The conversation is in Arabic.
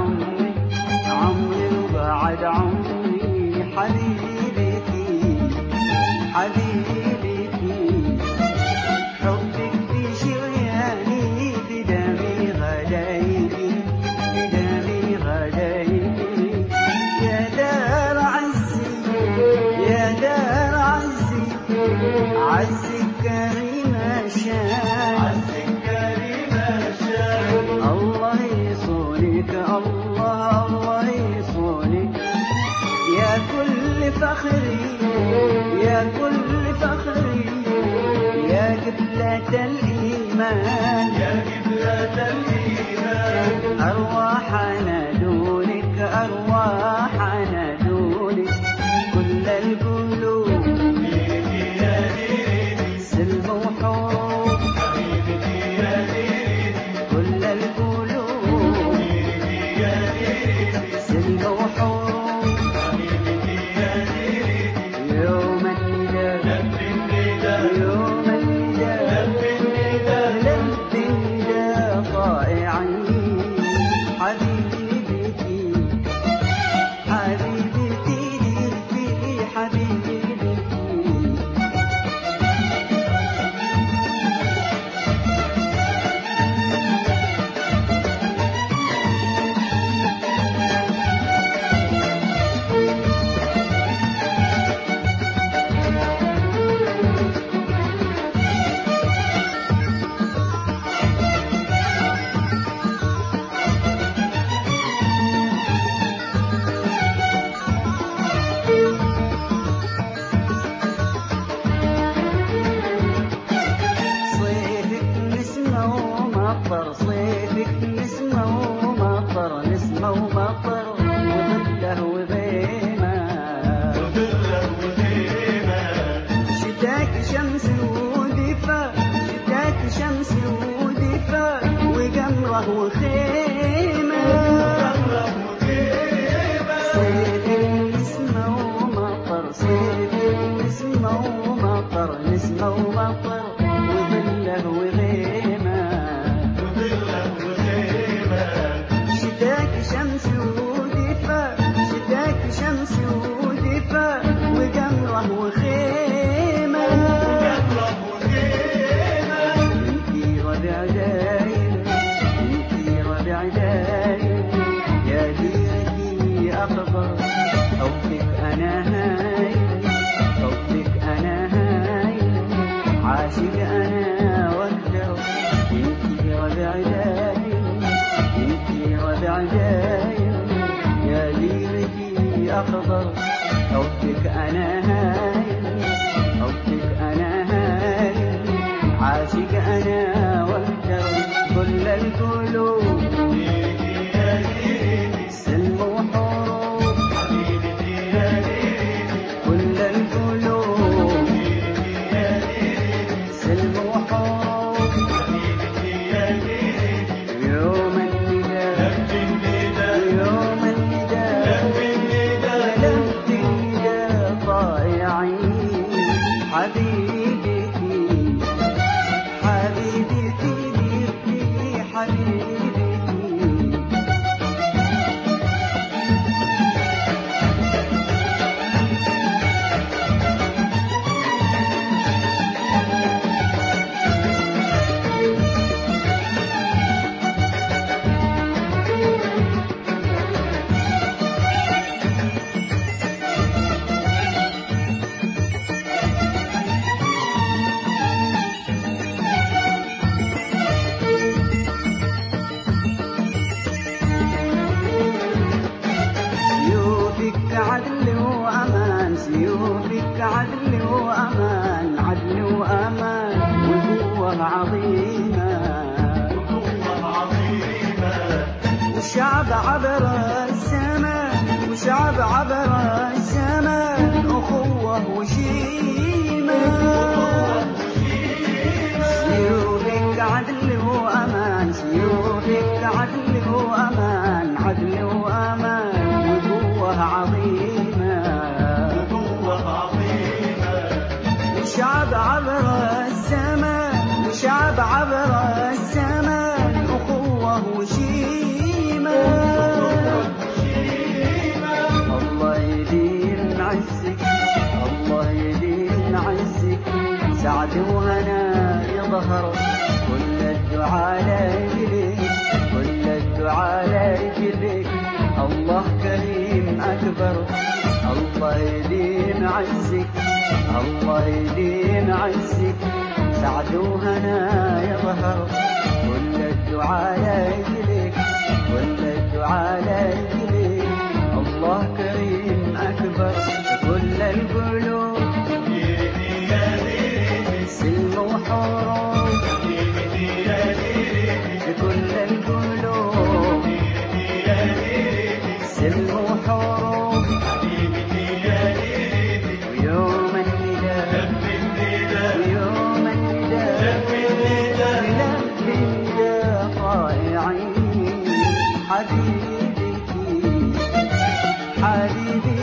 عمري عمري وبعد عمري حبيبتي حبيبتي حبك في شرياني بدمي غدايبي بدمي غدايبي يا دار عزي يا دار عزي عزي كريم شان عزي كريم شان الله يصونك الله الله يصونك يا كل فخري يا كل فخري يا قبلة الإيمان يا قبلة الإيمان أرواحنا دونك أرواحنا دونك كل القلوب بيدي يا ديدي سلم وحروب حبيبتي يا ديدي كل القلوب بيدي يا ديدي سلم وحروب حبيبتي يا ديدي يوم النداء لب النداء يوم النداء لب النداء لب النداء طائعين حبيبتي حبيبتي ديرتي حبيبتي صيفك نسمة ومطر نسمة ومطر وظله وغيمة وظله وغيمة شتاك شمس ودفا شتاك شمس ودفا وقمره وخيمة وقمره وخيمة صيفك نسمة ومطر صيفك نسمة ومطر نسمة ومطر وظله وغيمة شمس ودفا شتاك شمس ودفا وقمره وخيمة وقمره وخيمة انتي ربع دايم انتي ربع دايم يا ديرتي أخضر حبك أنا هايم حبك أنا هايم عاشق أنا وحده انتي ربع دايم انتي ربع دايم يا ليلتي أخضر حبك أنا هايم حبك أنا هايم عاشق أنا وحده كل القلوب ديدي يا ديدي سلم وحروب حبيبتي يا ديدي كل القلوب ديدي يا ديدي سلم وحروب حبيبتي يا ديدي يوم النداء يوم النداء لب النداء طائعين حبيبتي حبيبتي ديرتي حبيبتي عدل وأمان سيوفك عدل وأمان عدل وأمان وقوة عظيمة وقوة عظيمة والشعب عبر الزمان وشعب عبر الزمان أخوة وشيمة سيوفك عدل وأمان سيوفك عدل وأمان عدل وأمان وقوة عظيمة وقوة عظيمة وشعب عبر الزمان وشعب عبر الزمان أخوة وشيمة ظهر كل الدعاء لأجلك كل الدعاء لأجلك الله كريم أكبر الله يديم عزك الله يديم عزك سعد وهنا يظهر كل الدعاء لأجلك كل الدعاء لأجلك الله كريم أكبر كل القلوب سلم وحروب كل القلوب سلم وحروب ويوم النداء ويوم النداء للبي النداء طائعين حبيبتي حبيبي